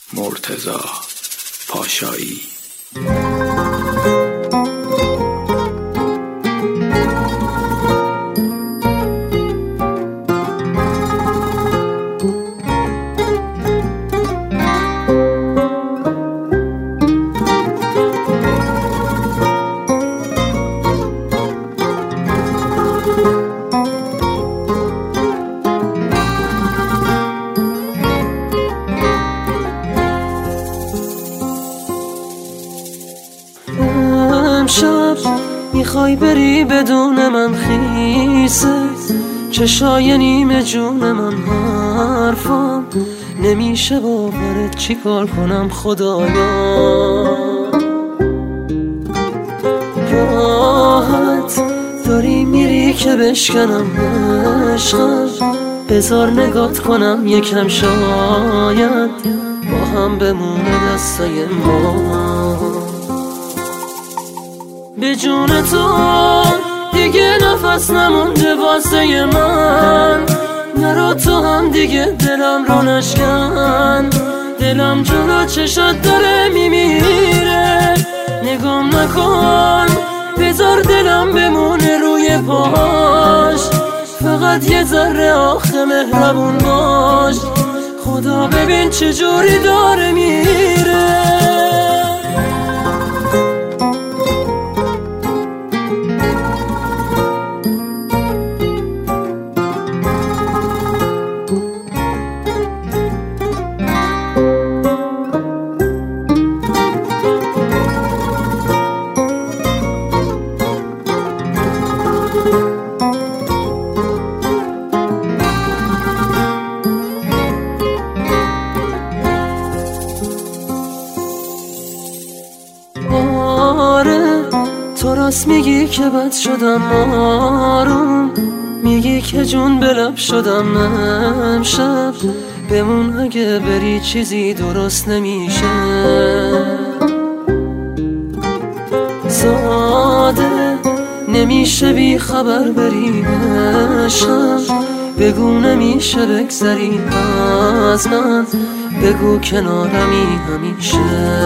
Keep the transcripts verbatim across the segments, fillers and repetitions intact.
مرتضی پاشایی. امشب میخوای بری بدون من خیسه، چشای نیمه جون من حرفم نمیشه باورت، چی کار کنم خدایا. راحت داری میری که بشکنم عشقم، بذار نگات کنم یکم، شاید با هم بمونه دستای ما. به جون تو دیگه نفس نمونده واسه من، نرو تو هم دیگه دلم رو نشکن. دلم جلو چشات داره میمیره، نگام نکن، بذار دلم بمونه روی پاش. فقط یه ذره آخه مهربون باش، خدا ببین چجوری داره میره. تو راست میگی که بد شدم آروم، میگی که جون به لب شدم امشب، بمون اگه بری چیزی درست نمیشه. ساده نمیشه بی خبر بری بشم، بگو نمیشه بگذری از من، بگو کنارمی همیشه.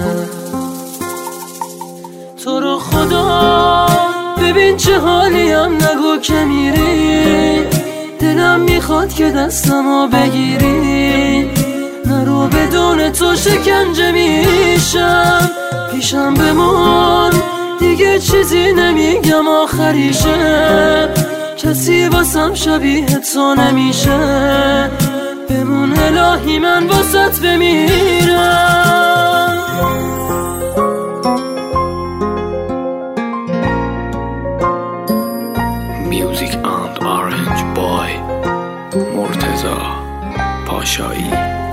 تو رو خدا ببین چه حالیم، نگو که میری، دلم میخواد که دستمو بگیری. نرو بدون تو شکنجه میشم، پیشم بمون دیگه چیزی نمیگم آخریشه. کسی واسم شبیه تو نمیشه، بمون الهی من واسط بمیرم. Music and Orange Boy مرتضی پاشایی.